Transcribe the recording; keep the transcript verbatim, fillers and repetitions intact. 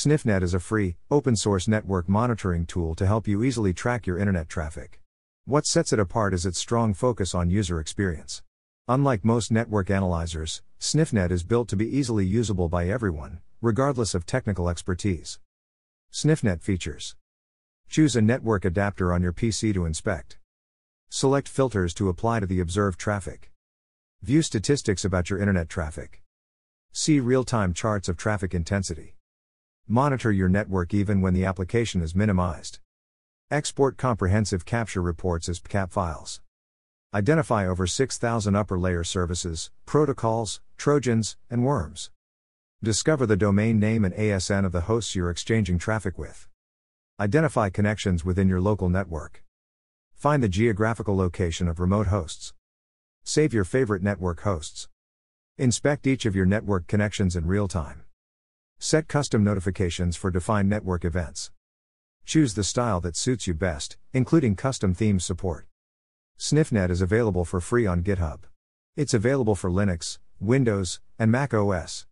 SniffNet is a free, open-source network monitoring tool to help you easily track your internet traffic. What sets it apart is its strong focus on user experience. Unlike most network analyzers, SniffNet is built to be easily usable by everyone, regardless of technical expertise. SniffNet features. Choose a network adapter on your P C to inspect. Select filters to apply to the observed traffic. View statistics about your internet traffic. See real-time charts of traffic intensity. Monitor your network even when the application is minimized. Export comprehensive capture reports as P C A P files. Identify over six thousand upper layer services, protocols, trojans, and worms. Discover the domain name and A S N of the hosts you're exchanging traffic with. Identify connections within your local network. Find the geographical location of remote hosts. Save your favorite network hosts. Inspect each of your network connections in real time. Set custom notifications for defined network events. Choose the style that suits you best, including custom themes support. SniffNet is available for free on GitHub. It's available for Linux, Windows, and Mac O S.